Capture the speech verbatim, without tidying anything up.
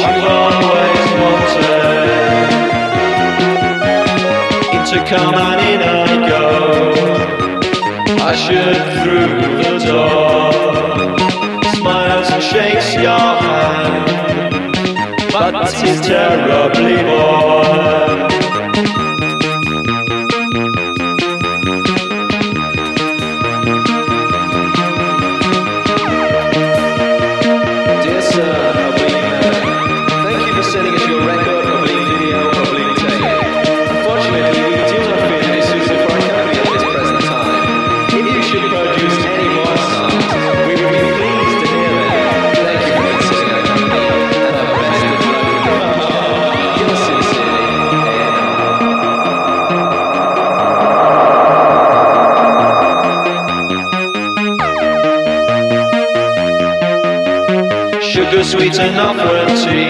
you always wanted. Into come and in I go, ushered through the door. Smiles and shakes your hand, but he's terribly bored. Sending us your record, oblique video, oblique tape. Unfortunately, we do not feel it is suitable for our company at this present time. If you should produce any more songs, we would be pleased to hear them. Thank you for considering our company, and have the best of luck with the future. Yours sincerely, A and R. Sugar sweet enough when tea